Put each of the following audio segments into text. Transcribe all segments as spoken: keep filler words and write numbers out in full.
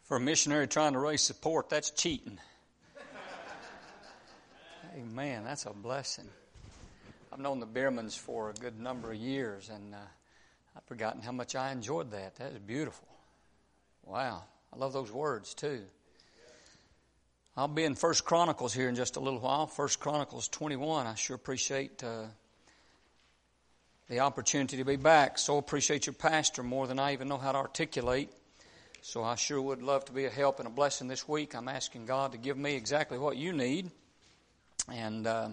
For a missionary trying to raise support, that's cheating. Amen. That's a blessing. I've known the Biermans for a good number of years, and uh, I've forgotten how much I enjoyed that. That is beautiful. Wow. I love those words, too. I'll be in First Chronicles here in just a little while. First Chronicles twenty-one. I sure appreciate uh, the opportunity to be back. So appreciate your pastor more than I even know how to articulate. So I sure would love to be a help and a blessing this week. I'm asking God to give me exactly what you need. And uh,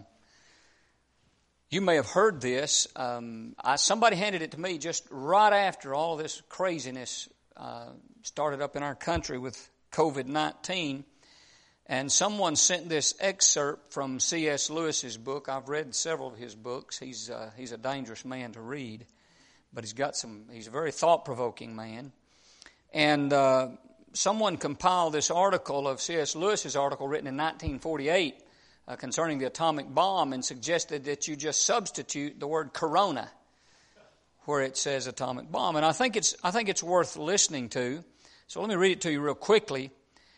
you may have heard this. Um, I, somebody handed it to me just right after all this craziness uh, started up in our country with covid nineteen. And someone sent this excerpt from C S Lewis's book. I've read several of his books. He's uh, he's a dangerous man to read, but he's got some. He's a very thought-provoking man. And uh, someone compiled this article of C S Lewis's article written in nineteen forty-eight uh, concerning the atomic bomb, and suggested that you just substitute the word corona where it says atomic bomb. And I think it's I think it's worth listening to. So let me read it to you real quickly.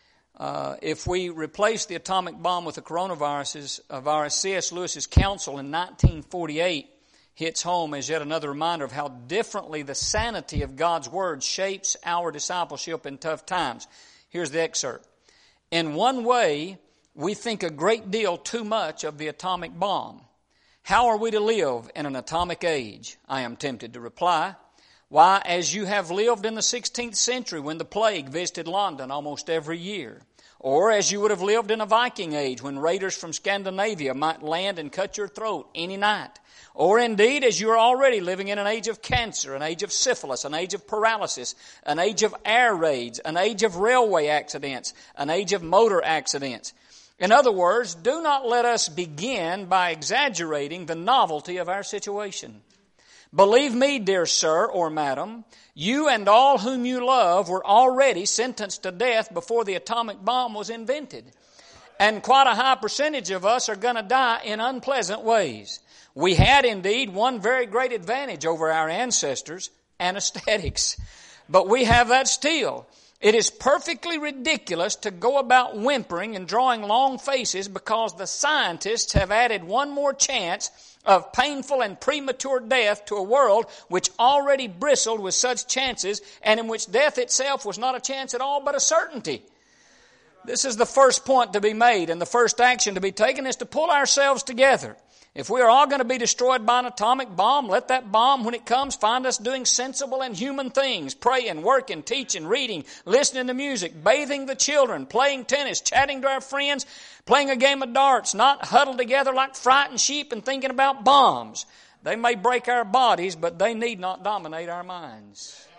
Uh, if we replace the atomic bomb with the coronavirus, uh, virus, C S Lewis's counsel in nineteen forty-eight hits home as yet another reminder of how differently the sanity of God's Word shapes our discipleship in tough times. Here's the excerpt. In one way, we think a great deal too much of the atomic bomb. How are we to live in an atomic age? I am tempted to reply. Why, as you have lived in the sixteenth century when the plague visited London almost every year. Or as you would have lived in a Viking age when raiders from Scandinavia might land and cut your throat any night. Or indeed as you are already living in an age of cancer, an age of syphilis, an age of paralysis, an age of air raids, an age of railway accidents, an age of motor accidents. In other words, do not let us begin by exaggerating the novelty of our situation. Believe me, dear sir or madam, you and all whom you love were already sentenced to death before the atomic bomb was invented. And quite a high percentage of us are going to die in unpleasant ways. We had indeed one very great advantage over our ancestors, anesthetics. But we have that still. It is perfectly ridiculous to go about whimpering and drawing long faces because the scientists have added one more chance of painful and premature death to a world which already bristled with such chances, and in which death itself was not a chance at all but a certainty. This is the first point to be made, and the first action to be taken is to pull ourselves together. If we are all going to be destroyed by an atomic bomb, let that bomb, when it comes, find us doing sensible and human things, praying, working, teaching, reading, listening to music, bathing the children, playing tennis, chatting to our friends, playing a game of darts, not huddled together like frightened sheep and thinking about bombs. They may break our bodies, but they need not dominate our minds.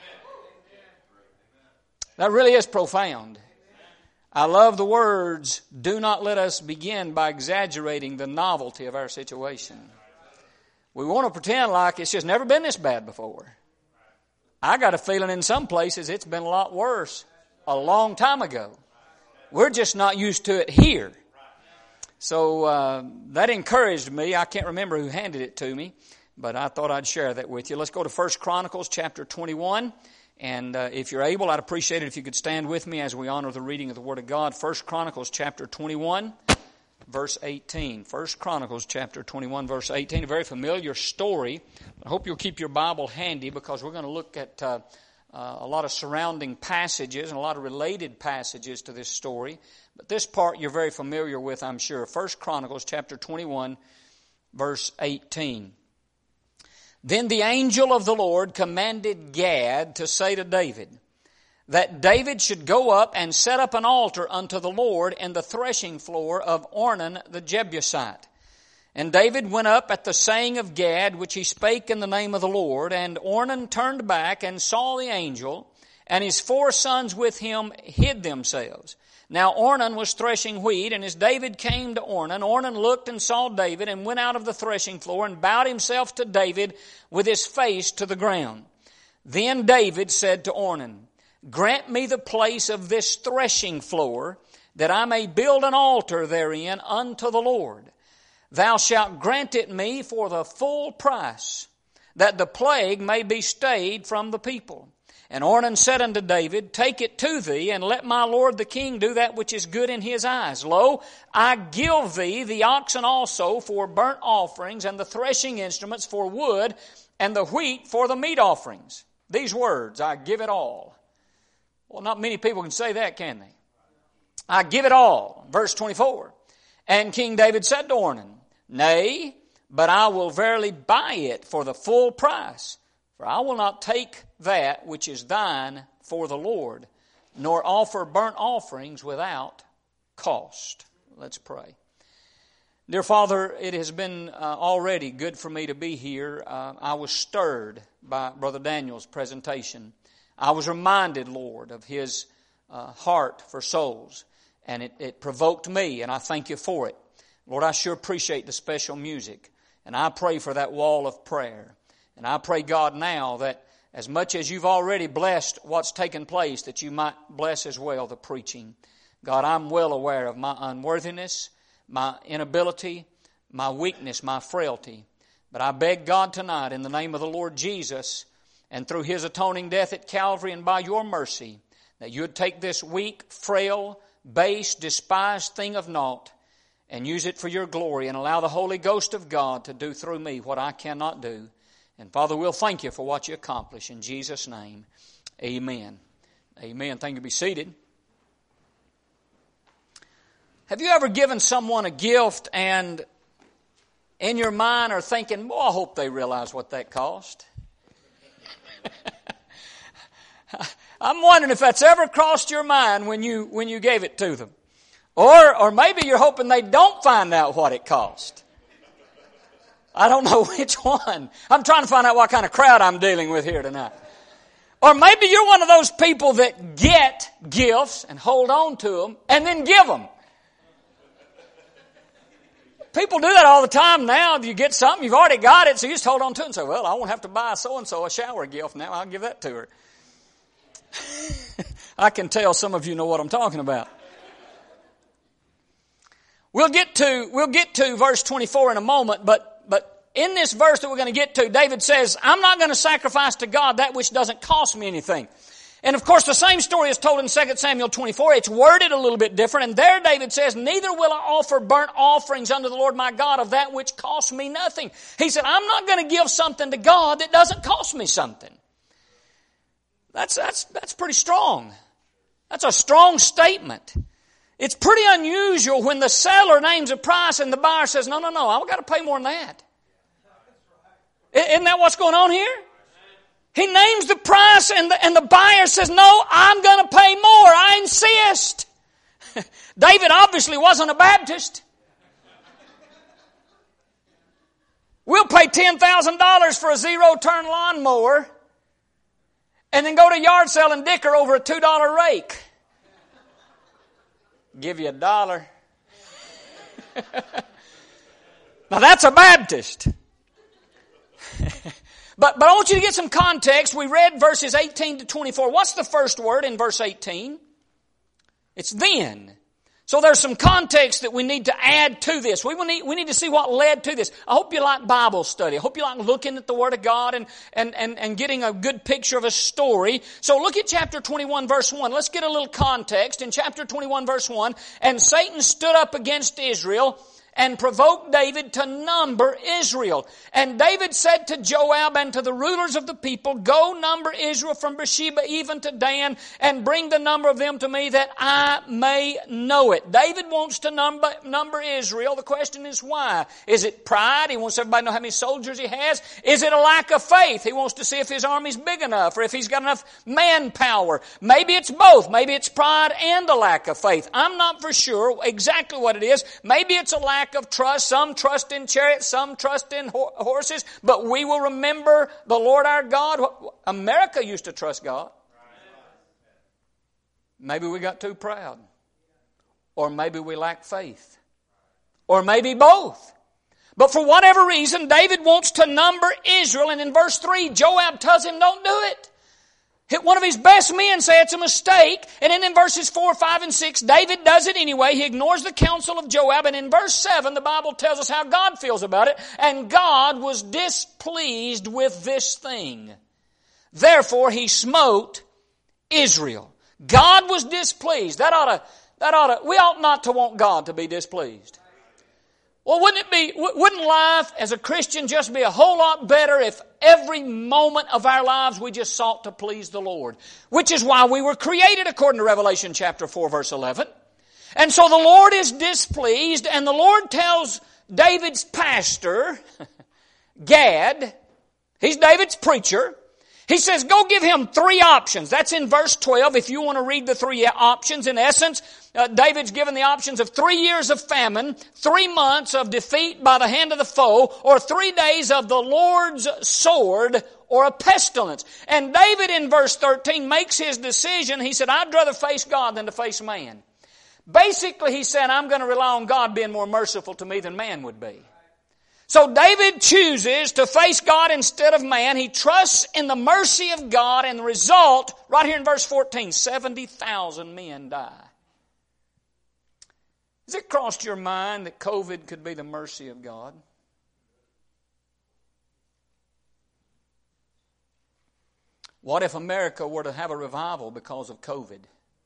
That really is profound. I love the words, do not let us begin by exaggerating the novelty of our situation. We want to pretend like it's just never been this bad before. I got a feeling in some places it's been a lot worse a long time ago. We're just not used to it here. So uh, that encouraged me. I can't remember who handed it to me, but I thought I'd share that with you. Let's go to First Chronicles chapter twenty-one. And uh, if you're able, I'd appreciate it if you could stand with me as we honor the reading of the Word of God. First Chronicles chapter twenty-one, verse eighteen. First Chronicles chapter twenty-one, verse eighteen. A very familiar story. I hope you'll keep your Bible handy because we're going to look at uh, uh, a lot of surrounding passages and a lot of related passages to this story. But this part you're very familiar with, I'm sure. First Chronicles chapter twenty-one, verse eighteen. Then the angel of the Lord commanded Gad to say to David, that David should go up and set up an altar unto the Lord in the threshing floor of Ornan the Jebusite. And David went up at the saying of Gad, which he spake in the name of the Lord. And Ornan turned back and saw the angel, and his four sons with him hid themselves. Now Ornan was threshing wheat, and as David came to Ornan, Ornan looked and saw David, and went out of the threshing floor, and bowed himself to David with his face to the ground. Then David said to Ornan, grant me the place of this threshing floor, that I may build an altar therein unto the Lord. Thou shalt grant it me for the full price, that the plague may be stayed from the people. And Ornan said unto David, Take it to thee, and let my lord the king do that which is good in his eyes. Lo, I give thee the oxen also for burnt offerings, and the threshing instruments for wood, and the wheat for the meat offerings. These words, I give it all. Well, not many people can say that, can they? I give it all. Verse twenty-four. And King David said to Ornan, Nay, but I will verily buy it for the full price. For I will not take that which is thine for the Lord, nor offer burnt offerings without cost. Let's pray. Dear Father, it has been uh, already good for me to be here. Uh, I was stirred by Brother Daniel's presentation. I was reminded, Lord, of his uh, heart for souls, and it, it provoked me, and I thank you for it. Lord, I sure appreciate the special music, and I pray for that wall of prayer. And I pray, God, now that as much as you've already blessed what's taken place, that you might bless as well the preaching. God, I'm well aware of my unworthiness, my inability, my weakness, my frailty. But I beg God tonight in the name of the Lord Jesus and through His atoning death at Calvary and by your mercy, that you would take this weak, frail, base, despised thing of naught and use it for your glory and allow the Holy Ghost of God to do through me what I cannot do. And Father, we'll thank you for what you accomplish. In Jesus' name, amen. Amen. Thank you. Be seated. Have you ever given someone a gift and in your mind are thinking, well, I hope they realize what that cost? I'm wondering if that's ever crossed your mind when you when you gave it to them. Or, or maybe you're hoping they don't find out what it cost. I don't know which one. I'm trying to find out what kind of crowd I'm dealing with here tonight. Or maybe you're one of those people that get gifts and hold on to them and then give them. People do that all the time now. You get something, you've already got it, so you just hold on to it and say, well, I won't have to buy so-and-so a shower gift now. I'll give that to her. I can tell some of you know what I'm talking about. We'll get to, we'll get to verse twenty-four in a moment, but But in this verse that we're going to get to, David says, I'm not going to sacrifice to God that which doesn't cost me anything. And of course, the same story is told in Second Samuel twenty-four. It's worded a little bit different. And there David says, neither will I offer burnt offerings unto the Lord my God of that which costs me nothing. He said, I'm not going to give something to God that doesn't cost me something. That's, that's, that's pretty strong. That's a strong statement. It's pretty unusual when the seller names a price and the buyer says, no, no, no, I've got to pay more than that. Isn't that what's going on here? He names the price and the, and the buyer says, no, I'm going to pay more. I insist. David obviously wasn't a Baptist. We'll pay ten thousand dollars for a zero-turn lawnmower and then go to a yard sale and dicker over a two dollar rake. Give you a dollar. Now that's a Baptist. but but I want you to get some context. We read verses eighteen to twenty-four. What's the first word in verse eighteen? It's then. So there's some context that we need to add to this. We need, we need to see what led to this. I hope you like Bible study. I hope you like looking at the Word of God and, and, and, and getting a good picture of a story. So look at chapter twenty-one, verse one. Let's get a little context. In chapter twenty-one, verse one, and Satan stood up against Israel and provoked David to number Israel. And David said to Joab and to the rulers of the people, go number Israel from Beersheba even to Dan, and bring the number of them to me that I may know it. David wants to number, number Israel. The question is why? Is it pride? He wants everybody to know how many soldiers he has. Is it a lack of faith? He wants to see if his army's big enough or if he's got enough manpower. Maybe it's both. Maybe it's pride and a lack of faith. I'm not for sure exactly what it is. Maybe it's a lack of trust. Some trust in chariots, some trust in ho- horses, but we will remember the Lord our God. America used to trust God. Maybe we got too proud. Or maybe we lack faith. Or maybe both. But for whatever reason, David wants to number Israel, and in verse three, Joab tells him, don't do it. One of his best men say it's a mistake. And then in verses four, five, and six, David does it anyway. He ignores the counsel of Joab. And in verse seven, the Bible tells us how God feels about it. And God was displeased with this thing. Therefore he smote Israel. God was displeased. That ought to, that ought to, we ought not to want God to be displeased. Well, wouldn't it be, wouldn't life as a Christian just be a whole lot better if every moment of our lives we just sought to please the Lord? Which is why we were created according to Revelation chapter four verse eleven. And so the Lord is displeased, and the Lord tells David's pastor, Gad, he's David's preacher, he says, go give him three options. That's in verse twelve. If you want to read the three options, in essence, uh, David's given the options of three years of famine, three months of defeat by the hand of the foe, or three days of the Lord's sword, or a pestilence. And David in verse thirteen makes his decision. He said, I'd rather face God than to face man. Basically, he said, I'm going to rely on God being more merciful to me than man would be. So David chooses to face God instead of man. He trusts in the mercy of God, and the result, right here in verse fourteen, seventy thousand men die. Has it crossed your mind that COVID could be the mercy of God? What if America were to have a revival because of COVID?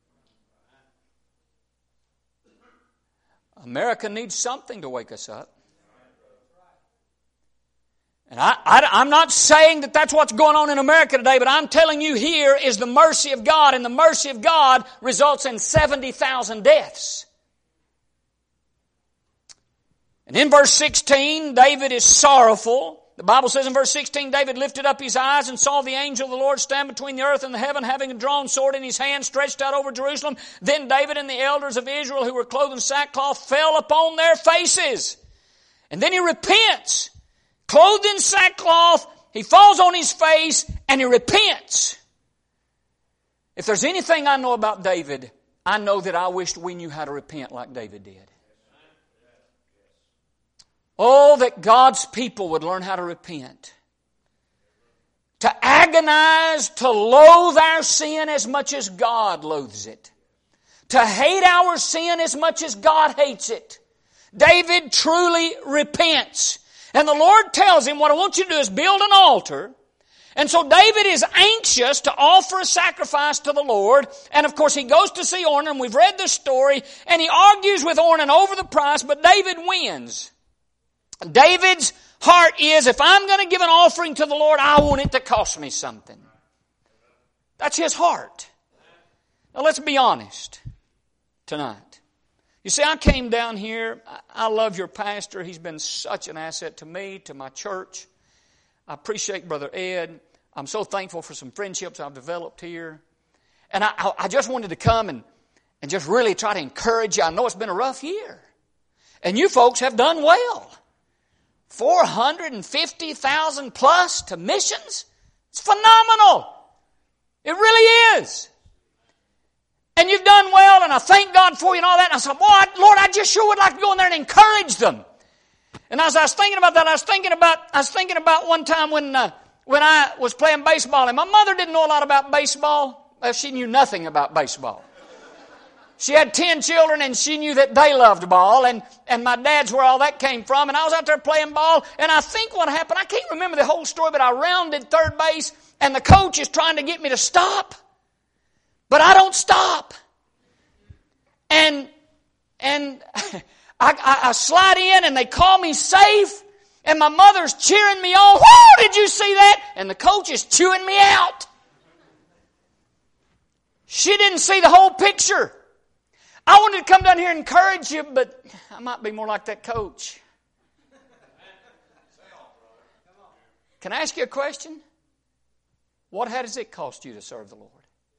America needs something to wake us up. And I, I, I'm not saying that that's what's going on in America today, but I'm telling you here is the mercy of God, and the mercy of God results in seventy thousand deaths. And in verse sixteen, David is sorrowful. The Bible says in verse sixteen, David lifted up his eyes and saw the angel of the Lord stand between the earth and the heaven, having a drawn sword in his hand, stretched out over Jerusalem. Then David and the elders of Israel, who were clothed in sackcloth, fell upon their faces. And then he repents. Clothed in sackcloth, he falls on his face and he repents. If there's anything I know about David, I know that I wished we knew how to repent like David did. Oh, that God's people would learn how to repent. To agonize, to loathe our sin as much as God loathes it. To hate our sin as much as God hates it. David truly repents. And the Lord tells him, what I want you to do is build an altar. And so David is anxious to offer a sacrifice to the Lord. And of course he goes to see Ornan, and we've read the story, and he argues with Ornan over the price, but David wins. David's heart is, if I'm going to give an offering to the Lord, I want it to cost me something. That's his heart. Now let's be honest tonight. You see, I came down here. I love your pastor. He's been such an asset to me, to my church. I appreciate Brother Ed. I'm so thankful for some friendships I've developed here. And I, I just wanted to come and, and just really try to encourage you. I know it's been a rough year. And you folks have done well. four hundred fifty thousand plus to missions. It's phenomenal. It really is. And you've done well, and I thank God for you and all that. And I said, boy, Lord, I just sure would like to go in there and encourage them. And as I was thinking about that, I was thinking about I was thinking about one time when uh, when I was playing baseball, and my mother didn't know a lot about baseball. Well, she knew nothing about baseball. She had ten children, and she knew that they loved ball, and, and my dad's where all that came from. And I was out there playing ball, and I think what happened, I can't remember the whole story, but I rounded third base, and the coach is trying to get me to stop. But I don't stop. And and I, I, I slide in, and they call me safe, and my mother's cheering me on. Whoa, did you see that? And the coach is chewing me out. She didn't see the whole picture. I wanted to come down here and encourage you, but I might be more like that coach. Can I ask you a question? What how does it cost you to serve the Lord?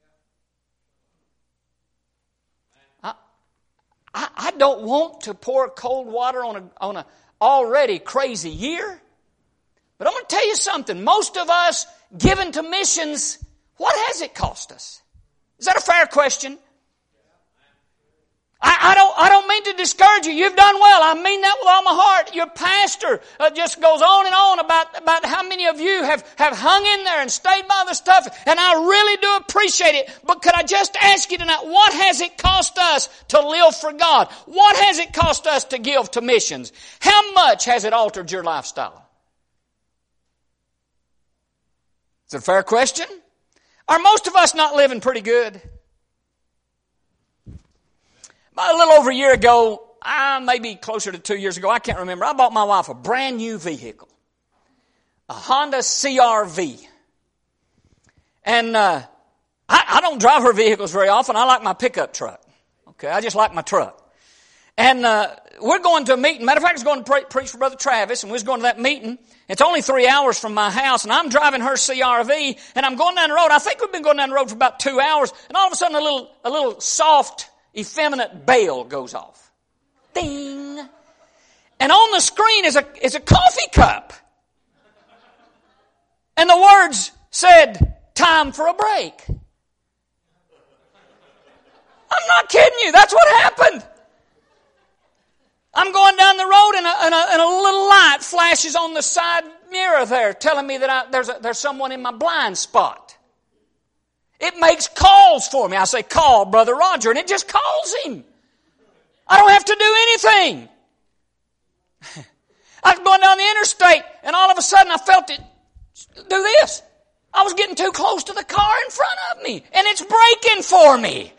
I, I, I don't want to pour cold water on a on a already crazy year. But I'm going to tell you something. Most of us given to missions, what has it cost us? Is that a fair question? I, I don't I don't mean to discourage you. You've done well. I mean that with all my heart. Your pastor uh, just goes on and on about, about how many of you have, have hung in there and stayed by the stuff. And I really do appreciate it. But could I just ask you tonight, what has it cost us to live for God? What has it cost us to give to missions? How much has it altered your lifestyle? Is it a fair question? Are most of us not living pretty good? About a little over a year ago, uh, maybe closer to two years ago, I can't remember, I bought my wife a brand new vehicle. A Honda C R V. And uh, I, I don't drive her vehicles very often. I like my pickup truck. Okay, I just like my truck. And uh, we're going to a meeting. Matter of fact, I was going to pre- preach for Brother Travis, and we was going to that meeting. It's only three hours from my house, and I'm driving her C R V, and I'm going down the road. I think we've been going down the road for about two hours, and all of a sudden a little, a little soft, effeminate bell goes off. Ding! And on the screen is a, is a coffee cup. And the words said, "Time for a break." I'm not kidding you. That's what happened. I'm going down the road and a, and a, and a little light flashes on the side mirror there telling me that I, there's, a, there's someone in my blind spot. It makes calls for me. I say, "Call Brother Roger," and it just calls him. I don't have to do anything. I was going down the interstate and all of a sudden I felt it do this. I was getting too close to the car in front of me and it's braking for me.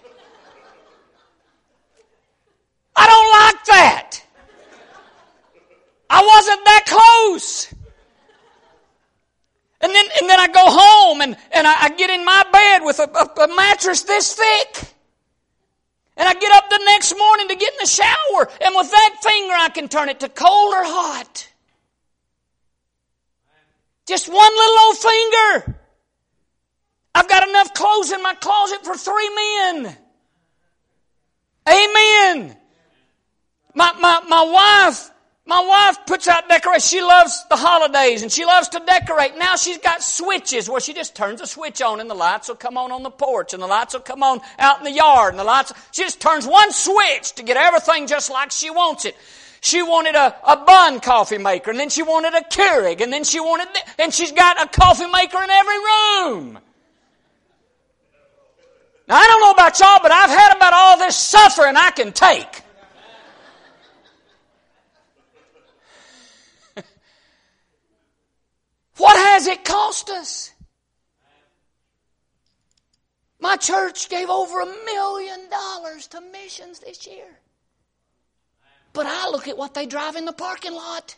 I don't like that. I wasn't that close. And then and then I go home and, and I, I get in my bed with a, a, a mattress this thick. And I get up the next morning to get in the shower. And with that finger I can turn it to cold or hot. Just one little old finger. I've got enough clothes in my closet for three men. Amen. My, my, my wife, my wife puts out decorations. She loves the holidays and she loves to decorate. Now she's got switches where she just turns a switch on and the lights will come on on the porch and the lights will come on out in the yard and the lights, she just turns one switch to get everything just like she wants it. She wanted a, a bun coffee maker and then she wanted a Keurig and then she wanted, and she's got a coffee maker in every room. Now I don't know about y'all, but I've had about all this suffering I can take. What has it cost us? My church gave over a million dollars to missions this year. But I look at what they drive in the parking lot.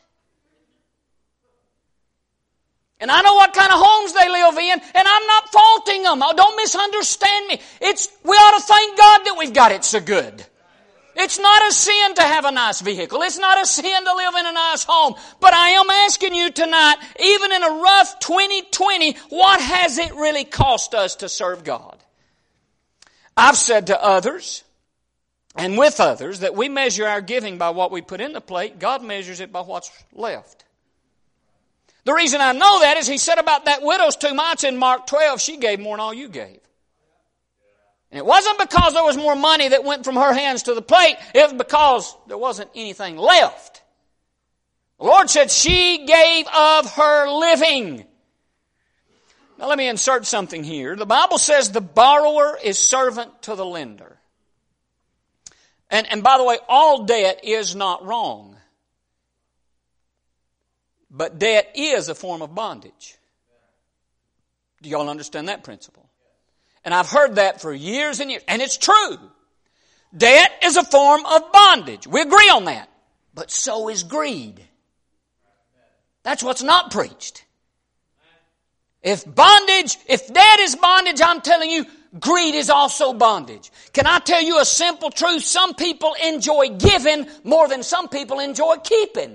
And I know what kind of homes they live in, and I'm not faulting them. Oh, don't misunderstand me. It's, we ought to thank God that we've got it so good. It's not a sin to have a nice vehicle. It's not a sin to live in a nice home. But I am asking you tonight, even in a rough twenty twenty, what has it really cost us to serve God? I've said to others, and with others, that we measure our giving by what we put in the plate. God measures it by what's left. The reason I know that is He said about that widow's two mites in Mark twelve, she gave more than all you gave. And it wasn't because there was more money that went from her hands to the plate. It was because there wasn't anything left. The Lord said she gave of her living. Now let me insert something here. The Bible says the borrower is servant to the lender. And, and by the way, all debt is not wrong. But debt is a form of bondage. Do y'all understand that principle? And I've heard that for years and years. And it's true. Debt is a form of bondage. We agree on that. But so is greed. That's what's not preached. If bondage, if debt is bondage, I'm telling you, greed is also bondage. Can I tell you a simple truth? Some people enjoy giving more than some people enjoy keeping.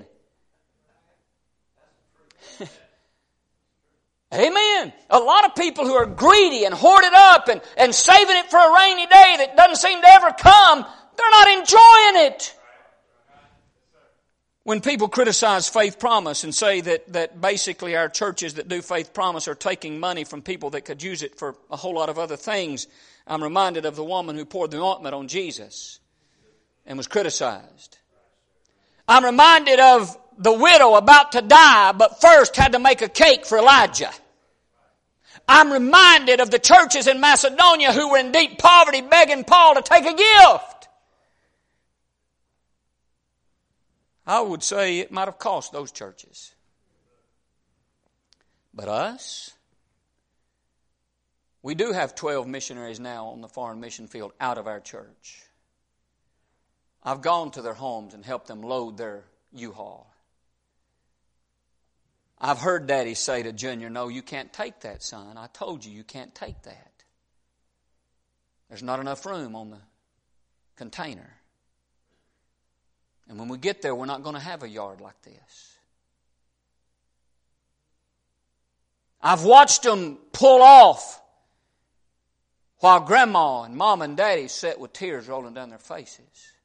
Amen. A lot of people who are greedy and hoard it up and, and saving it for a rainy day that doesn't seem to ever come, they're not enjoying it. When people criticize Faith Promise and say that, that basically our churches that do Faith Promise are taking money from people that could use it for a whole lot of other things, I'm reminded of the woman who poured the ointment on Jesus and was criticized. I'm reminded of the widow about to die, but first had to make a cake for Elijah. I'm reminded of the churches in Macedonia who were in deep poverty begging Paul to take a gift. I would say it might have cost those churches. But us, We do have twelve missionaries now on the foreign mission field out of our church. I've gone to their homes and helped them load their U-Haul. I've heard Daddy say to Junior, no, you can't take that, son. I told you you can't take that. There's not enough room on the container. And when we get there, we're not going to have a yard like this. I've watched them pull off while Grandma and Mom and Daddy sat with tears rolling down their faces.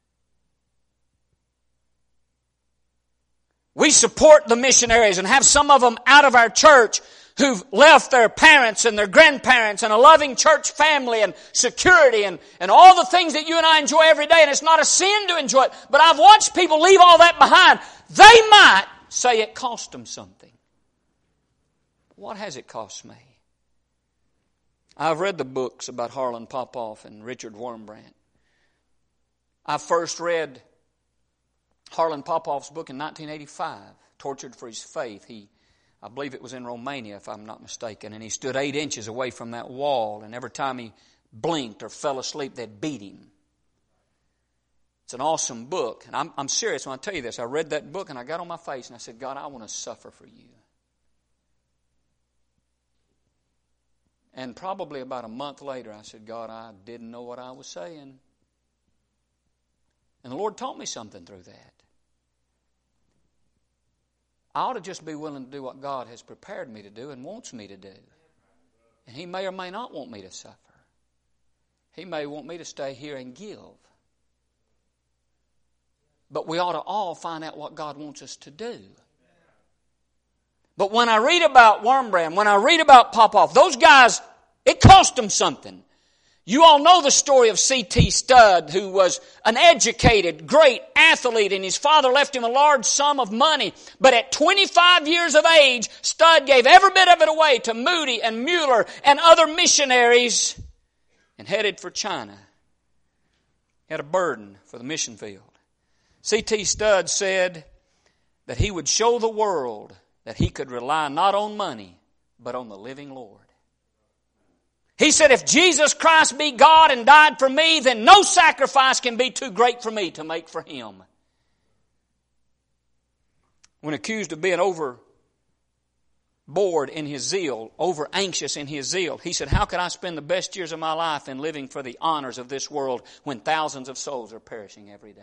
We support the missionaries and have some of them out of our church who've left their parents and their grandparents and a loving church family and security and, and all the things that you and I enjoy every day. And it's not a sin to enjoy it. But I've watched people leave all that behind. They might say it cost them something. What has it cost me? I've read the books about Harlan Popoff and Richard Wurmbrand. I first read Harlan Popoff's book in nineteen eighty-five, Tortured for His Faith. He, I believe it was in Romania, if I'm not mistaken, and he stood eight inches away from that wall, and every time he blinked or fell asleep, they'd beat him. It's an awesome book, and I'm, I'm serious when I tell you this. I read that book, and I got on my face, and I said, God, I want to suffer for you. And probably about a month later, I said, God, I didn't know what I was saying. And the Lord taught me something through that. I ought to just be willing to do what God has prepared me to do and wants me to do. And He may or may not want me to suffer. He may want me to stay here and give. But we ought to all find out what God wants us to do. But when I read about Wurmbrand, when I read about Popoff, those guys, it cost them something. You all know the story of C T Studd, who was an educated, great athlete, and his father left him a large sum of money. But at twenty-five years of age, Studd gave every bit of it away to Moody and Mueller and other missionaries and headed for China. He had a burden for the mission field. C T Studd said that he would show the world that he could rely not on money, but on the living Lord. He said, if Jesus Christ be God and died for me, then no sacrifice can be too great for me to make for Him. When accused of being overboard in his zeal, over anxious in his zeal, he said, how can I spend the best years of my life in living for the honors of this world when thousands of souls are perishing every day?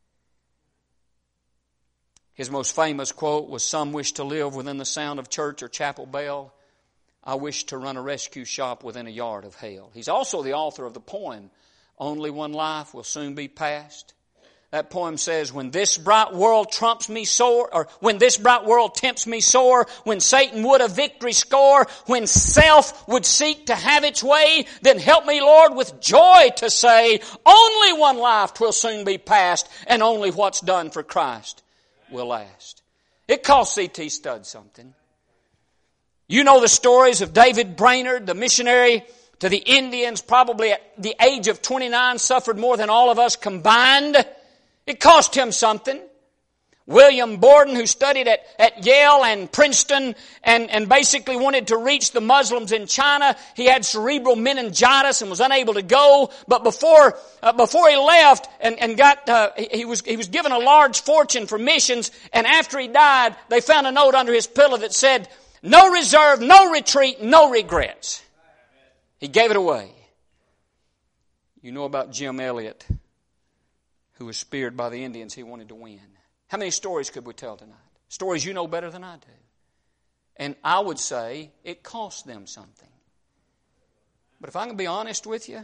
His most famous quote was, some wish to live within the sound of church or chapel bell. I wish to run a rescue shop within a yard of hell. He's also the author of the poem, Only One Life Will Soon Be Past. That poem says, when this bright world trumps me sore, or when this bright world tempts me sore, when Satan would a victory score, when self would seek to have its way, then help me, Lord, with joy to say, only one life will soon be past, and only what's done for Christ will last. It cost C T Studd something. You know the stories of David Brainerd, the missionary to the Indians, probably at the age of twenty-nine, suffered more than all of us combined. It cost him something. William Borden, who studied at, at Yale and Princeton and, and basically wanted to reach the Muslims in China. He had cerebral meningitis and was unable to go. But before uh, before he left and, and got, uh, he, he was he was given a large fortune for missions. And after he died, they found a note under his pillow that said, no reserve, no retreat, no regrets. He gave it away. You know about Jim Elliot, who was speared by the Indians he wanted to win. How many stories could we tell tonight? Stories you know better than I do. And I would say it cost them something. But if I can be honest with you,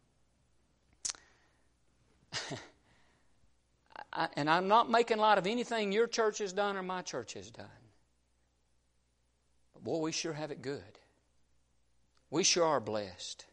I, and I'm not making light of anything your church has done or my church has done. But boy, we sure have it good. We sure are blessed.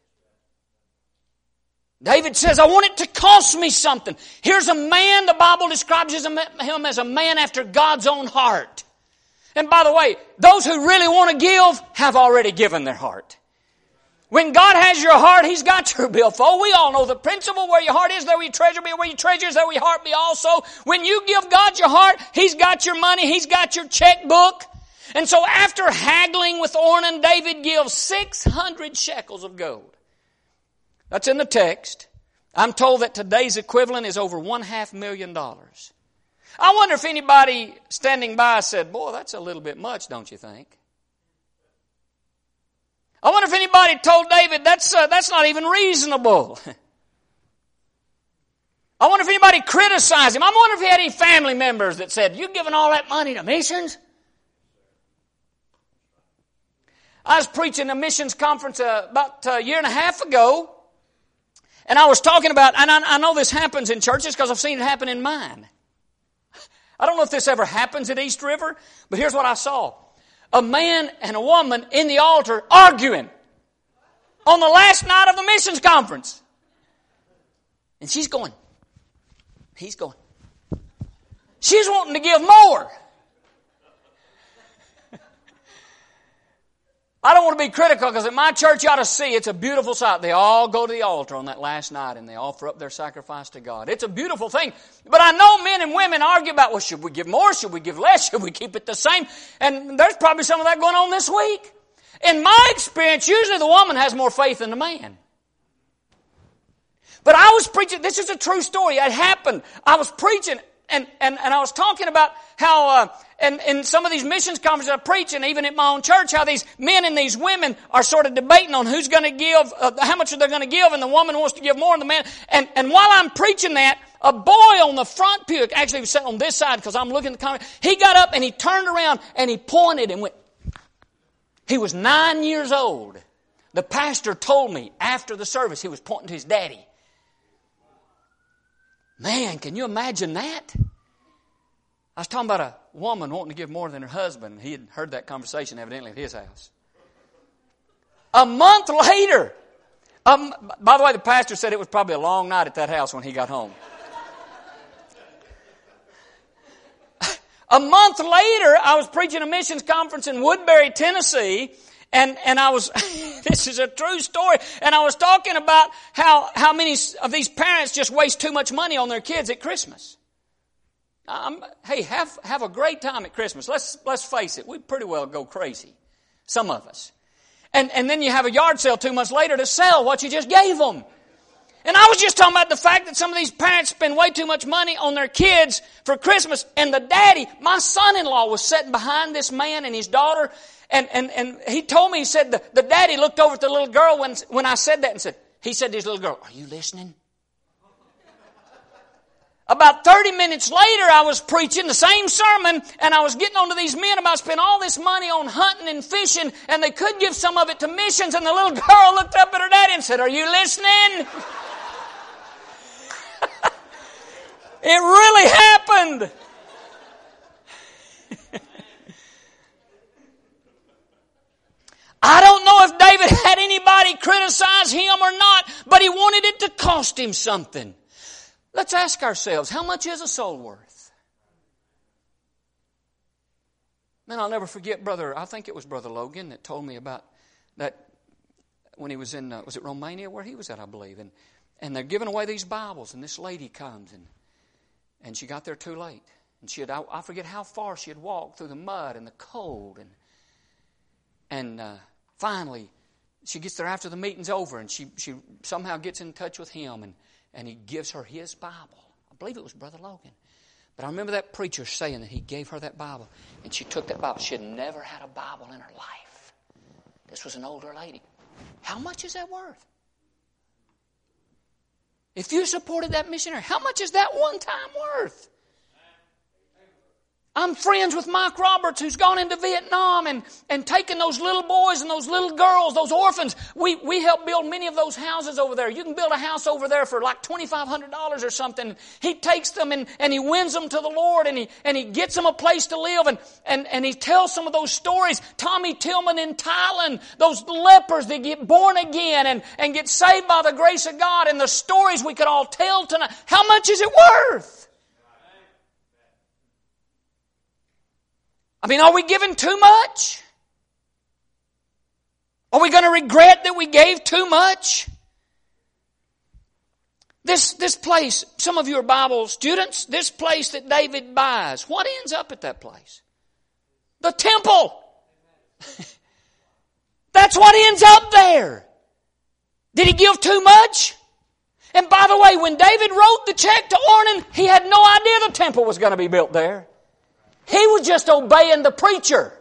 David says, I want it to cost me something. Here's a man, the Bible describes him as a man after God's own heart. And by the way, those who really want to give have already given their heart. When God has your heart, He's got your billfold. We all know the principle, where your heart is, there will your treasure be. Where your treasure is, there will your heart be also. When you give God your heart, He's got your money, He's got your checkbook. And so after haggling with Ornan, David gives six hundred shekels of gold. That's in the text. I'm told that today's equivalent is over one half million dollars. I wonder if anybody standing by said, boy, that's a little bit much, don't you think? I wonder if anybody told David, that's, uh, that's not even reasonable. I wonder if anybody criticized him. I wonder if he had any family members that said, you giving all that money to missions? I was preaching a missions conference uh, about a year and a half ago, and I was talking about, and I, I know this happens in churches because I've seen it happen in mine. I don't know if this ever happens at East River, but here's what I saw. A man and a woman in the altar arguing on the last night of the missions conference. And she's going, he's going. She's wanting to give more. I don't want to be critical because at my church you ought to see it's a beautiful sight. They all go to the altar on that last night and they offer up their sacrifice to God. It's a beautiful thing. But I know men and women argue about, well, should we give more? Should we give less? Should we keep it the same? And there's probably some of that going on this week. In my experience, usually the woman has more faith than the man. But I was preaching, this is a true story. It happened. I was preaching and, and, and I was talking about how, uh, and in some of these missions conferences I preach, and even at my own church, how these men and these women are sort of debating on who's going to give, uh, how much they're going to give, and the woman wants to give more than the man. And, and while I'm preaching that, a boy on the front pew, actually he was sitting on this side because I'm looking at the comment, he got up and he turned around and he pointed and went. He was nine years old. The pastor told me after the service he was pointing to his daddy. Man, can you imagine that? I was talking about a woman wanting to give more than her husband. He had heard that conversation evidently at his house. A month later, um, by the way, the pastor said it was probably a long night at that house when he got home. A month later, I was preaching a missions conference in Woodbury, Tennessee, and, and I was, this is a true story, and I was talking about how, how many of these parents just waste too much money on their kids at Christmas. Um, hey, have have a great time at Christmas. Let's let's face it, we pretty well go crazy, some of us. And and then you have a yard sale two months later to sell what you just gave them. And I was just talking about the fact that some of these parents spend way too much money on their kids for Christmas. And the daddy, my son-in-law, was sitting behind this man and his daughter, and and and he told me, he said the, the daddy looked over at the little girl when when I said that and said, he said to his little girl, "Are you listening?" About thirty minutes later, I was preaching the same sermon, and I was getting on to these men about spending all this money on hunting and fishing, and they could give some of it to missions, and the little girl looked up at her daddy and said, "Are you listening?" It really happened. I don't know if David had anybody criticize him or not, but he wanted it to cost him something. Let's ask ourselves, how much is a soul worth? Man, I'll never forget brother, I think it was Brother Logan that told me about that when he was in, uh, was it Romania where he was at, I believe. And and they're giving away these Bibles, and this lady comes, and and she got there too late. And she had, I, I forget how far she had walked through the mud and the cold. And, and uh, finally, she gets there after the meeting's over, and she, she somehow gets in touch with him, and And he gives her his Bible. I believe it was Brother Logan. But I remember that preacher saying that he gave her that Bible. And she took that Bible. She had never had a Bible in her life. This was an older lady. How much is that worth? If you supported that missionary, how much is that one time worth? I'm friends with Mike Roberts, who's gone into Vietnam and, and taken those little boys and those little girls, those orphans. We we helped build many of those houses over there. You can build a house over there for like twenty-five hundred dollars or something. He takes them and, and he wins them to the Lord, and he and he gets them a place to live, and, and, and he tells some of those stories. Tommy Tillman in Thailand, those lepers that get born again and, and get saved by the grace of God, and the stories we could all tell tonight. How much is it worth? I mean, are we giving too much? Are we going to regret that we gave too much? This, this place, some of you are Bible students, this place that David buys, what ends up at that place? The temple. That's what ends up there. Did he give too much? And by the way, when David wrote the check to Ornan, he had no idea the temple was going to be built there. He was just obeying the preacher.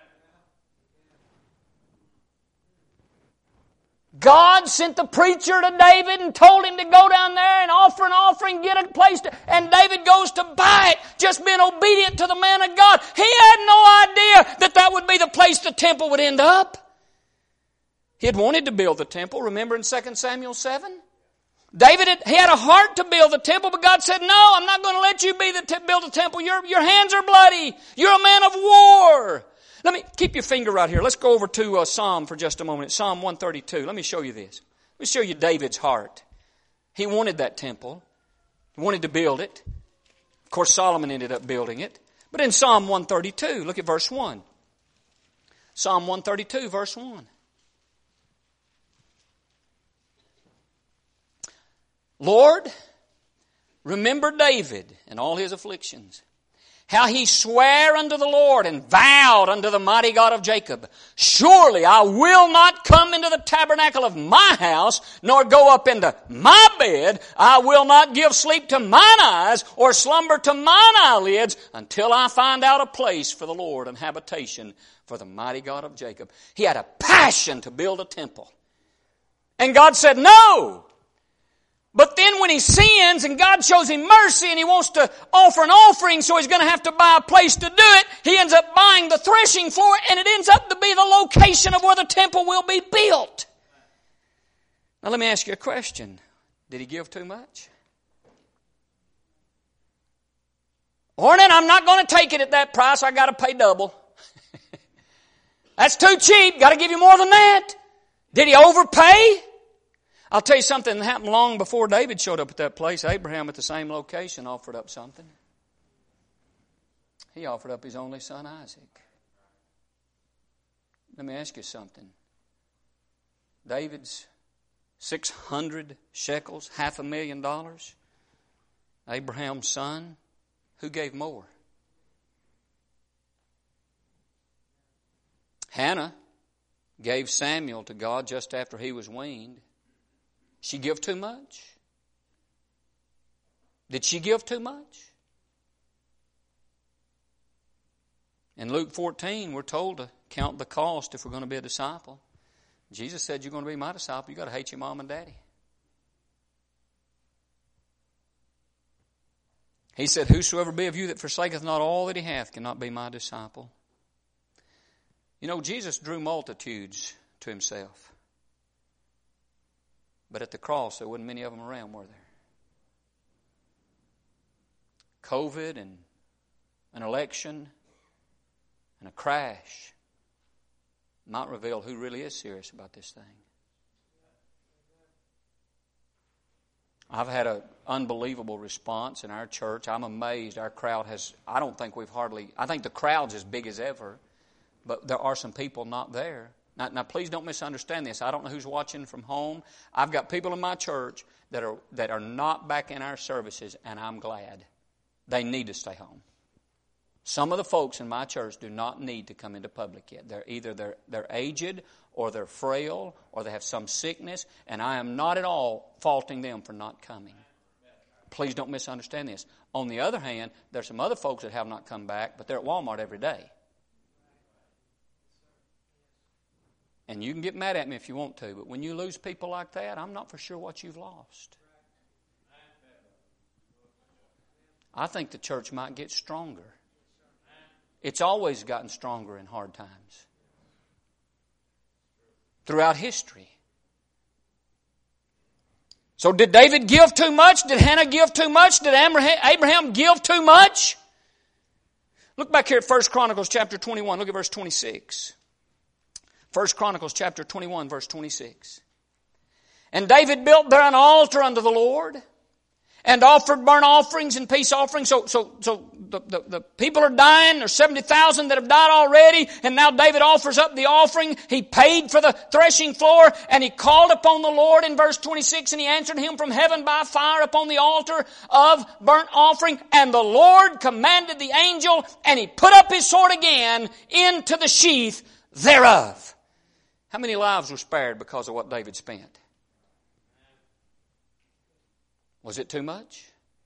God sent the preacher to David and told him to go down there and offer an offering, get a place to, and David goes to buy it, just being obedient to the man of God. He had no idea that that would be the place the temple would end up. He had wanted to build the temple, remember in Second Samuel seven? David, had, he had a heart to build the temple, but God said, no, I'm not going to let you be the te- build a temple. Your, your hands are bloody. You're a man of war. Let me keep your finger right here. Let's go over to uh, Psalm for just a moment. Psalm one thirty-two. Let me show you this. Let me show you David's heart. He wanted that temple. He wanted to build it. Of course, Solomon ended up building it. But in Psalm one thirty-two, look at verse one. Psalm one thirty-two, verse one. Lord, remember David and all his afflictions, how he sware unto the Lord and vowed unto the mighty God of Jacob, surely I will not come into the tabernacle of my house, nor go up into my bed. I will not give sleep to mine eyes, or slumber to mine eyelids, until I find out a place for the Lord and habitation for the mighty God of Jacob. He had a passion to build a temple. And God said, no. But then when he sins and God shows him mercy and he wants to offer an offering, so he's going to have to buy a place to do it, he ends up buying the threshing floor, and it ends up to be the location of where the temple will be built. Now let me ask you a question. Did he give too much? Ornan, I'm not going to take it at that price. I got to pay double. That's too cheap. Got to give you more than that. Did he overpay? I'll tell you something that happened long before David showed up at that place. Abraham at the same location offered up something. He offered up his only son Isaac. Let me ask you something. David's six hundred shekels, half a million dollars. Abraham's son, who gave more? Hannah gave Samuel to God just after he was weaned. She give too much? Did she give too much? In Luke fourteen, we're told to count the cost if we're going to be a disciple. Jesus said, you're going to be my disciple, you've got to hate your mom and daddy. He said, whosoever be of you that forsaketh not all that he hath cannot be my disciple. You know, Jesus drew multitudes to himself. But at the cross, there wasn't many of them around, were there? COVID and an election and a crash might reveal who really is serious about this thing. I've had an unbelievable response in our church. I'm amazed. Our crowd has, I don't think we've hardly, I think the crowd's as big as ever, but there are some people not there. Now, now, please don't misunderstand this. I don't know who's watching from home. I've got people in my church that are that are not back in our services, and I'm glad. They need to stay home. Some of the folks in my church do not need to come into public yet. They're either they're, they're aged, or they're frail, or they have some sickness, and I am not at all faulting them for not coming. Please don't misunderstand this. On the other hand, there's some other folks that have not come back, but they're at Walmart every day. And you can get mad at me if you want to, but when you lose people like that, I'm not for sure what you've lost. I think the church might get stronger. It's always gotten stronger in hard times. Throughout history. So did David give too much? Did Hannah give too much? Did Abraham give too much? Look back here at First Chronicles chapter twenty-one. Look at verse twenty-six. First Chronicles chapter twenty-one, verse twenty-six. And David built there an altar unto the Lord, and offered burnt offerings and peace offerings. So, so, so the, the, the people are dying. There's seventy thousand that have died already. And now David offers up the offering. He paid for the threshing floor, and he called upon the Lord in verse twenty-six, and he answered him from heaven by fire upon the altar of burnt offering. And the Lord commanded the angel, and he put up his sword again into the sheath. thereof. How many lives were spared because of what David spent? Was it too much?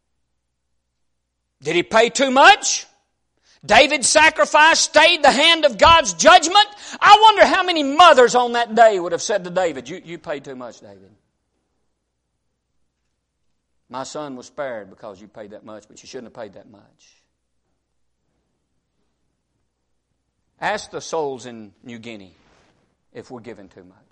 Did he pay too much? David's sacrifice stayed the hand of God's judgment. I wonder how many mothers on that day would have said to David, you, you paid too much, David. My son was spared because you paid that much, but you shouldn't have paid that much. Ask the souls in New Guinea if we're giving too much.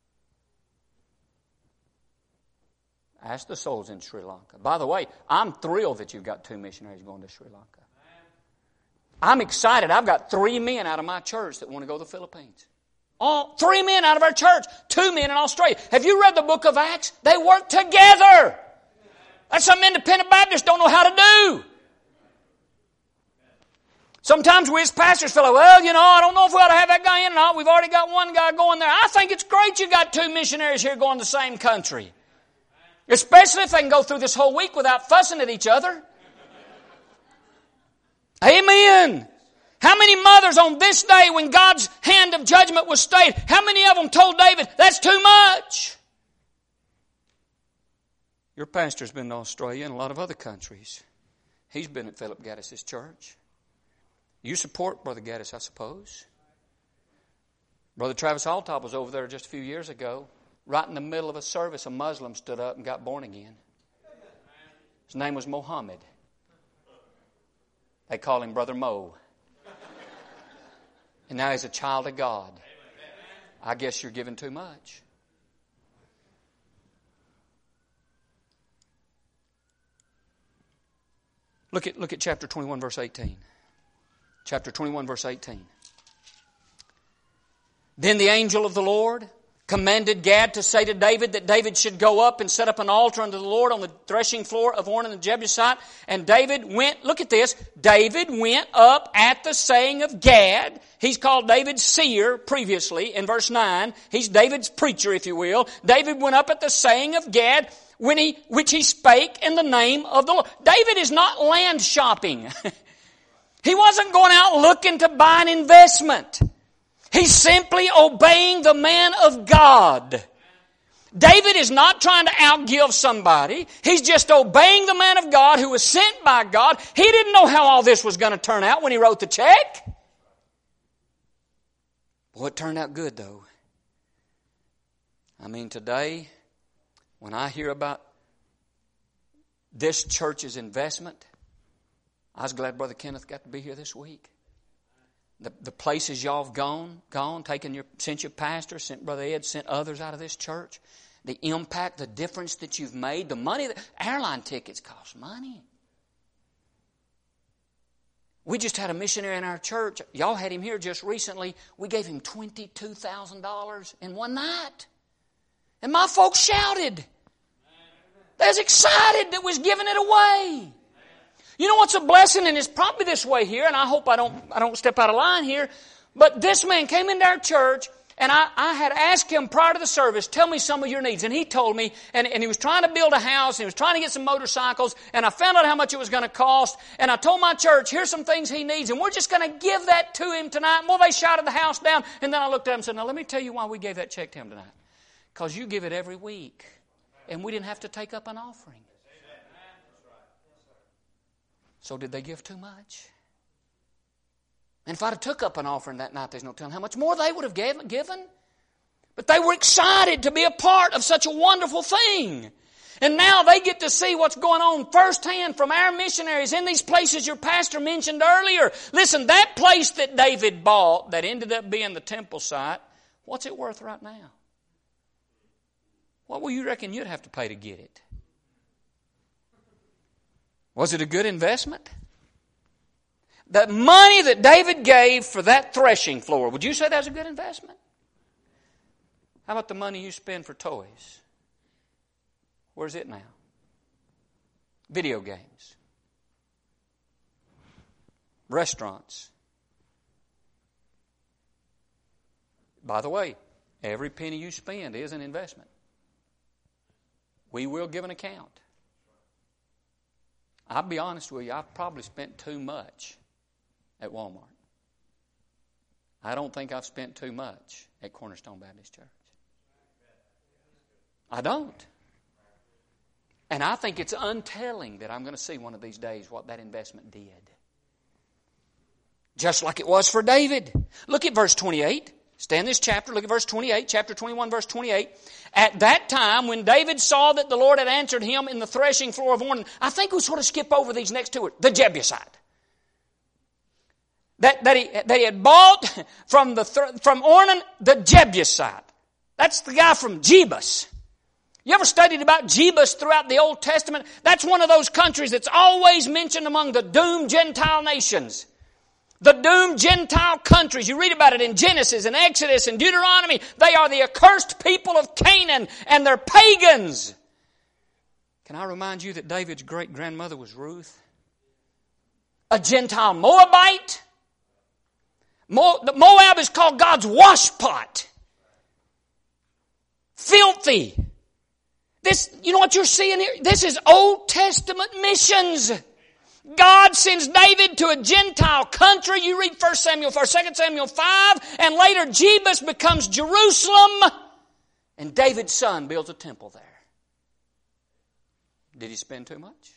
Ask the souls in Sri Lanka. By the way, I'm thrilled that you've got two missionaries going to Sri Lanka. I'm excited. I've got three men out of my church that want to go to the Philippines. All, three men out of our church. Two men in Australia. Have you read the book of Acts? They work together. That's something independent Baptists don't know how to do. Sometimes we as pastors feel like, well, you know, I don't know if we ought to have that guy in or not. We've already got one guy going there. I think it's great you got two missionaries here going to the same country. Especially if they can go through this whole week without fussing at each other. Amen. How many mothers on this day when God's hand of judgment was stayed, how many of them told David, that's too much? Your pastor's been to Australia and a lot of other countries. He's been at Philip Gaddis' church. You support Brother Gaddis, I suppose. Brother Travis Altop was over there just a few years ago. Right in the middle of a service, a Muslim stood up and got born again. His name was Mohammed. They call him Brother Mo. And now he's a child of God. I guess you're giving too much. Look at, look at chapter twenty-one, verse eighteen. Chapter twenty-one, verse eighteen. Then the angel of the Lord commanded Gad to say to David that David should go up and set up an altar unto the Lord on the threshing floor of Ornan the Jebusite. And David went, look at this, David went up at the saying of Gad. He's called David's seer previously in verse nine. He's David's preacher, if you will. David went up at the saying of Gad, when he, which he spake in the name of the Lord. David is not land shopping. He wasn't going out looking to buy an investment. He's simply obeying the man of God. David is not trying to outgive somebody. He's just obeying the man of God who was sent by God. He didn't know how all this was going to turn out when he wrote the check. Boy, it turned out good though. I mean, today, when I hear about this church's investment, I was glad Brother Kenneth got to be here this week. The, the places y'all have gone, gone, taken your, sent your pastor, sent Brother Ed, sent others out of this church. The impact, the difference that you've made, the money, that, airline tickets cost money. We just had a missionary in our church. Y'all had him here just recently. We gave him twenty-two thousand dollars in one night. And my folks shouted. They was excited that was giving it away. You know what's a blessing, and it's probably this way here, and I hope I don't I don't step out of line here, but this man came into our church, and I, I had asked him prior to the service, tell me some of your needs. And he told me, and, and he was trying to build a house, and he was trying to get some motorcycles, and I found out how much it was going to cost, and I told my church, here's some things he needs, and we're just going to give that to him tonight. Well, they shouted the house down, and then I looked at him and said, now let me tell you why we gave that check to him tonight. Because you give it every week, and we didn't have to take up an offering. So did they give too much? And if I'd have took up an offering that night, there's no telling how much more they would have gave, given. But they were excited to be a part of such a wonderful thing. And now they get to see what's going on firsthand from our missionaries in these places your pastor mentioned earlier. Listen, that place that David bought that ended up being the temple site, what's it worth right now? What will you reckon you'd have to pay to get it? Was it a good investment? The money that David gave for that threshing floor, would you say that was a good investment? How about the money you spend for toys? Where's it now? Video games. Restaurants. By the way, every penny you spend is an investment. We will give an account. I'll be honest with you, I've probably spent too much at Walmart. I don't think I've spent too much at Cornerstone Baptist Church. I don't. And I think it's untelling that I'm going to see one of these days what that investment did. Just like it was for David. Look at verse twenty-eight. Stay in this chapter. Look at verse twenty-eight. Chapter twenty-one, verse twenty-eight. At that time, when David saw that the Lord had answered him in the threshing floor of Ornan, I think we sort of skip over these next two. The Jebusite. That, that, he, that he had bought from, the, from Ornan, the Jebusite. That's the guy from Jebus. You ever studied about Jebus throughout the Old Testament? That's one of those countries that's always mentioned among the doomed Gentile nations. The doomed Gentile countries. You read about it in Genesis and Exodus and Deuteronomy. They are the accursed people of Canaan, and they're pagans. Can I remind you that David's great-grandmother was Ruth? A Gentile Moabite? Moab is called God's washpot. Filthy. This, you know what you're seeing here? This is Old Testament missions. God sends David to a Gentile country. You read First Samuel four, Second Samuel five, and later Jebus becomes Jerusalem, and David's son builds a temple there. Did he spend too much?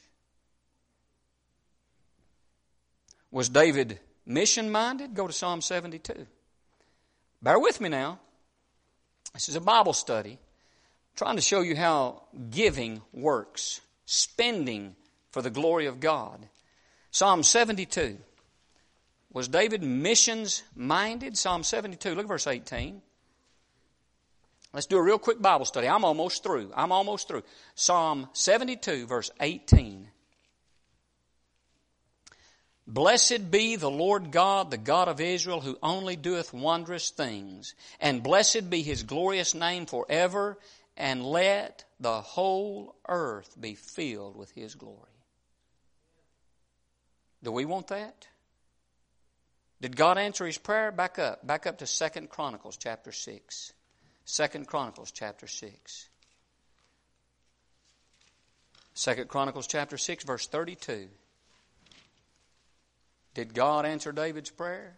Was David mission-minded? Go to Psalm seventy-two. Bear with me now. This is a Bible study. I'm trying to show you how giving works. Spending for the glory of God. Psalm seventy-two. Was David missions-minded? Psalm seventy-two. Look at verse eighteen. Let's do a real quick Bible study. I'm almost through. I'm almost through. Psalm seventy-two, verse eighteen. Blessed be the Lord God, the God of Israel, who only doeth wondrous things. And blessed be His glorious name forever. And let the whole earth be filled with His glory. Do we want that? Did God answer His prayer? Back up. Back up to Second Chronicles chapter six. Second Chronicles chapter six. Second Chronicles chapter six, verse thirty-two. Did God answer David's prayer?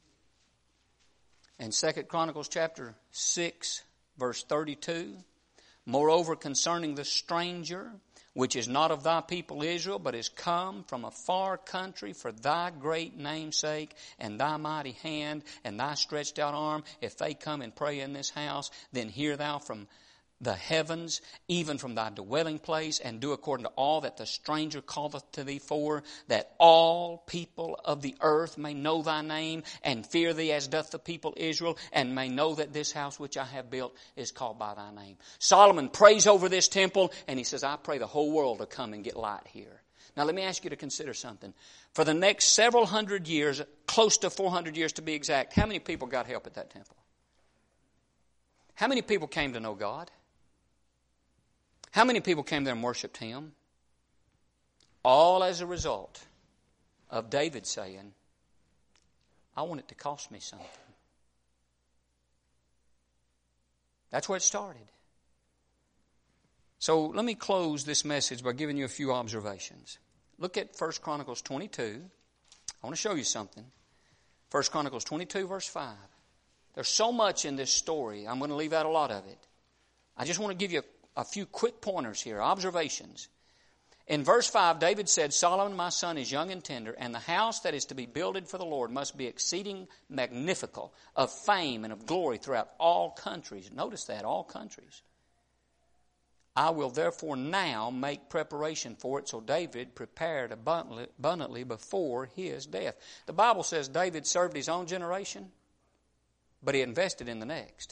And Second Chronicles chapter six, verse thirty-two. Moreover, concerning the stranger, which is not of thy people Israel, but is come from a far country for thy great name's sake, and thy mighty hand, and thy stretched out arm, if they come and pray in this house, then hear thou from the heavens, even from thy dwelling place, and do according to all that the stranger calleth to thee for, that all people of the earth may know thy name, and fear thee as doth the people Israel, and may know that this house which I have built is called by thy name. Solomon prays over this temple, and he says, I pray the whole world to come and get light here. Now let me ask you to consider something. For the next several hundred years, close to four hundred years to be exact, how many people got help at that temple? How many people came to know God? How many people came there and worshiped Him? All as a result of David saying, I want it to cost me something. That's where it started. So let me close this message by giving you a few observations. Look at First Chronicles twenty-two. I want to show you something. First Chronicles twenty-two, verse five. There's so much in this story. I'm going to leave out a lot of it. I just want to give you a A few quick pointers here, observations. In verse five, David said, Solomon, my son, is young and tender, and the house that is to be builded for the Lord must be exceeding magnifical, of fame and of glory throughout all countries. Notice that, all countries. I will therefore now make preparation for it. So David prepared abundantly, abundantly before his death. The Bible says David served his own generation, but he invested in the next.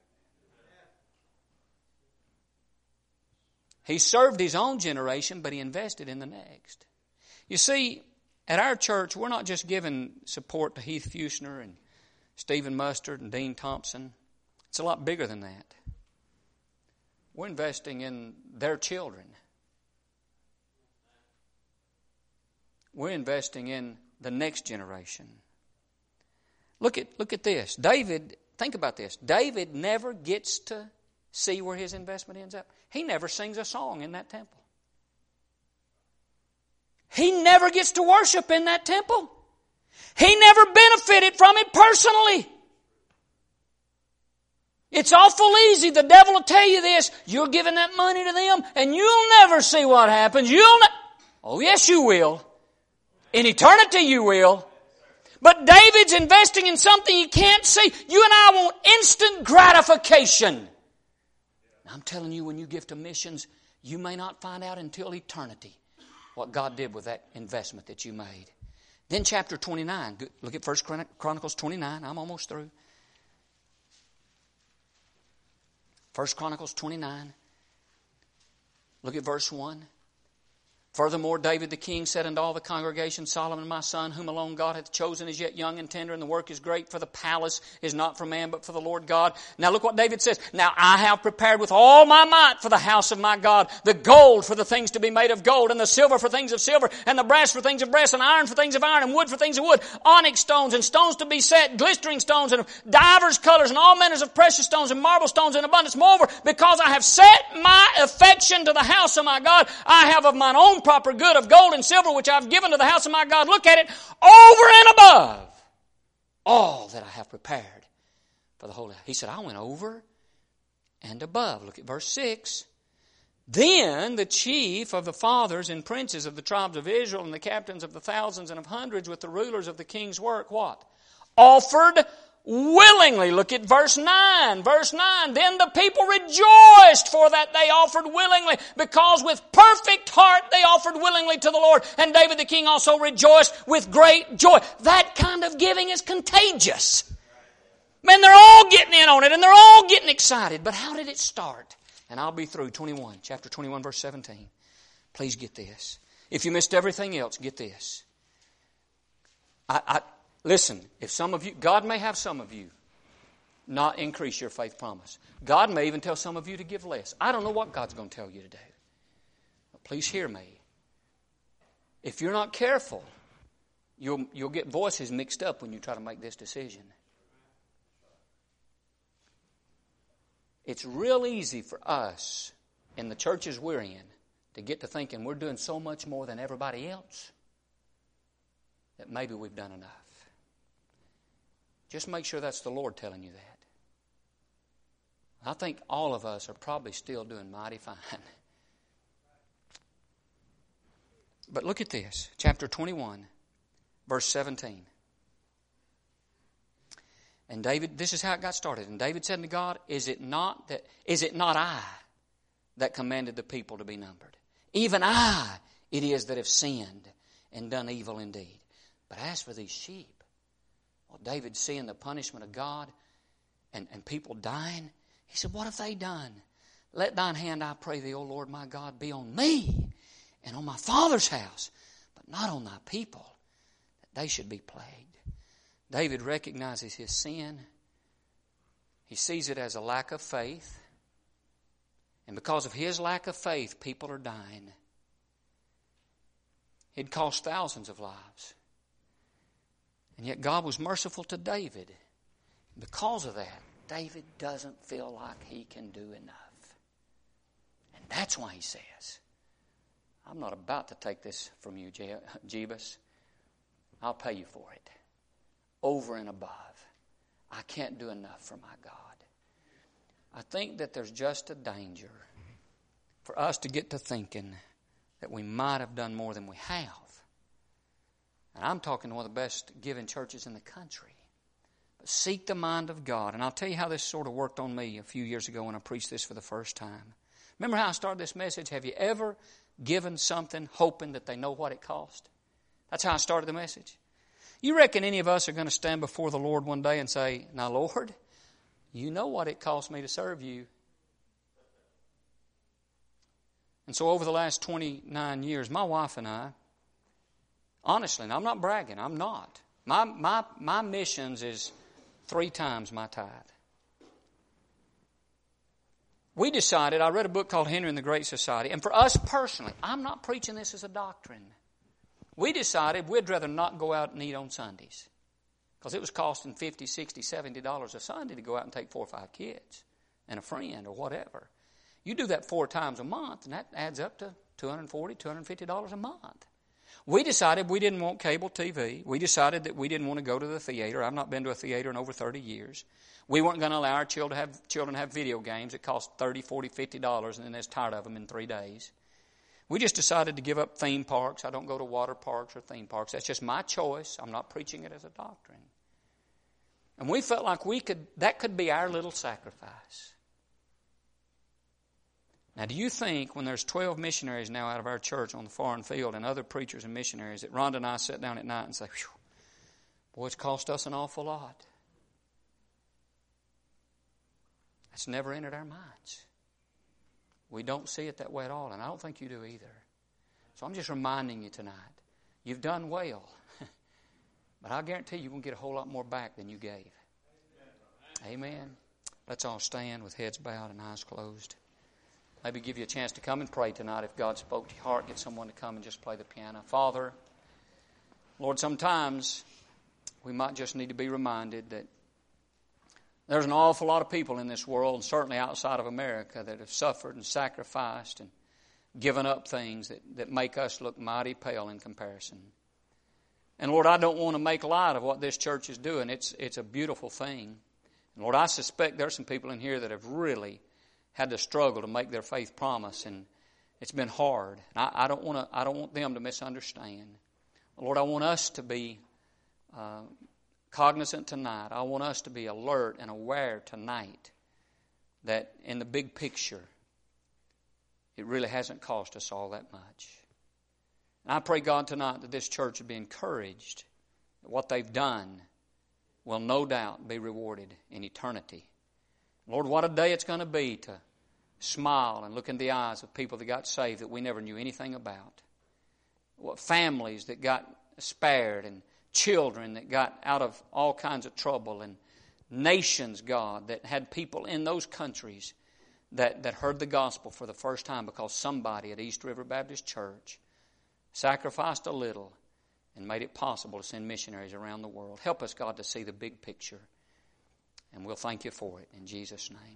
He served his own generation, but he invested in the next. You see, at our church, we're not just giving support to Heath Fusner and Stephen Mustard and Dean Thompson. It's a lot bigger than that. We're investing in their children. We're investing in the next generation. Look at, look at this. David, think about this. David never gets to see where his investment ends up. He never sings a song in that temple. He never gets to worship in that temple. He never benefited from it personally. It's awful easy. The devil will tell you this. You're giving that money to them and you'll never see what happens. You'll ne- Oh, yes, you will. In eternity, you will. But David's investing in something he can't see. You and I want instant gratification. I'm telling you, when you give to missions, you may not find out until eternity what God did with that investment that you made. Then chapter twenty-nine. Look at First Chronicles twenty-nine. I'm almost through. First Chronicles twenty-nine. Look at verse one. Furthermore, David the king said unto all the congregation, Solomon my son, whom alone God hath chosen, is yet young and tender, and the work is great, for the palace is not for man, but for the Lord God. Now look what David says. Now I have prepared with all my might for the house of my God, the gold for the things to be made of gold, and the silver for things of silver, and the brass for things of brass, and iron for things of iron, and wood for things of wood, onyx stones, and stones to be set, glistering stones, and divers colors, and all manners of precious stones, and marble stones in abundance. Moreover, because I have set my affection to the house of my God, I have of mine own proper good of gold and silver, which I've given to the house of my God. Look at it, over and above all that I have prepared for the holy. He said, I went over and above. Look at verse six. Then the chief of the fathers and princes of the tribes of Israel and the captains of the thousands and of hundreds with the rulers of the king's work, what? Offered willingly. Look at verse nine. Verse nine. Then the people rejoiced for that they offered willingly, because with perfect heart they offered willingly to the Lord. And David the king also rejoiced with great joy. That kind of giving is contagious. Man, they're all getting in on it and they're all getting excited. But how did it start? And I'll be through. twenty-one. Chapter twenty-one, verse seventeen. Please get this. If you missed everything else, get this. I... I Listen, if some of you, God may have some of you not increase your faith promise. God may even tell some of you to give less. I don't know what God's going to tell you to do. But please hear me. If you're not careful, you'll, you'll get voices mixed up when you try to make this decision. It's real easy for us in the churches we're in to get to thinking we're doing so much more than everybody else that maybe we've done enough. Just make sure that's the Lord telling you that. I think all of us are probably still doing mighty fine. But look at this, chapter twenty-one, verse seventeen. And David, this is how it got started. And David said to God, Is it not that is it not I that commanded the people to be numbered? Even I it is that have sinned and done evil indeed. But as for these sheep, well, David seeing the punishment of God and, and people dying, he said, what have they done? Let thine hand, I pray thee, O Lord my God, be on me and on my father's house, but not on thy people, that they should be plagued. David recognizes his sin. He sees it as a lack of faith. And because of his lack of faith, people are dying. It cost thousands of lives. And yet God was merciful to David. Because of that, David doesn't feel like he can do enough. And that's why he says, I'm not about to take this from you, Jebus. I'll pay you for it. Over and above. I can't do enough for my God. I think that there's just a danger for us to get to thinking that we might have done more than we have. And I'm talking to one of the best giving churches in the country. But seek the mind of God. And I'll tell you how this sort of worked on me a few years ago when I preached this for the first time. Remember how I started this message? Have you ever given something hoping that they know what it cost? That's how I started the message. You reckon any of us are going to stand before the Lord one day and say, now, Lord, you know what it cost me to serve you. And so over the last twenty-nine years, my wife and I, honestly, and I'm not bragging, I'm not. My, my, my missions is three times my tithe. We decided, I read a book called Henry and the Great Society, and for us personally, I'm not preaching this as a doctrine. We decided we'd rather not go out and eat on Sundays because it was costing fifty, sixty, seventy dollars a Sunday to go out and take four or five kids and a friend or whatever. You do that four times a month, and that adds up to two hundred forty dollars, two hundred fifty dollars a month. We decided we didn't want cable T V. We decided that we didn't want to go to the theater. I've not been to a theater in over thirty years. We weren't going to allow our children to have, children to have video games that cost thirty, forty, fifty dollars, and then they're tired of them in three days. We just decided to give up theme parks. I don't go to water parks or theme parks. That's just my choice. I'm not preaching it as a doctrine. And we felt like we could, that could be our little sacrifice. Now, do you think when there's twelve missionaries now out of our church on the foreign field and other preachers and missionaries that Rhonda and I sit down at night and say, "Whew, boy, it's cost us an awful lot." That's never entered our minds. We don't see it that way at all, and I don't think you do either. So I'm just reminding you tonight, you've done well, but I guarantee you're going to get a whole lot more back than you gave. Amen. Let's all stand with heads bowed and eyes closed. Maybe give you a chance to come and pray tonight if God spoke to your heart. Get someone to come and just play the piano. Father, Lord, sometimes we might just need to be reminded that there's an awful lot of people in this world, and certainly outside of America, that have suffered and sacrificed and given up things that, that make us look mighty pale in comparison. And Lord, I don't want to make light of what this church is doing. It's, it's a beautiful thing. And Lord, I suspect there's some people in here that have really had to struggle to make their faith promise, and it's been hard. And I, I don't want to. I don't want them to misunderstand. Lord, I want us to be uh, cognizant tonight. I want us to be alert and aware tonight that in the big picture, it really hasn't cost us all that much. And I pray, God, tonight that this church would be encouraged that what they've done will no doubt be rewarded in eternity. Lord, what a day it's going to be to smile and look in the eyes of people that got saved that we never knew anything about. What families that got spared, and children that got out of all kinds of trouble, and nations, God, that had people in those countries that, that heard the gospel for the first time because somebody at East River Baptist Church sacrificed a little and made it possible to send missionaries around the world. Help us, God, to see the big picture. And we'll thank you for it in Jesus' name.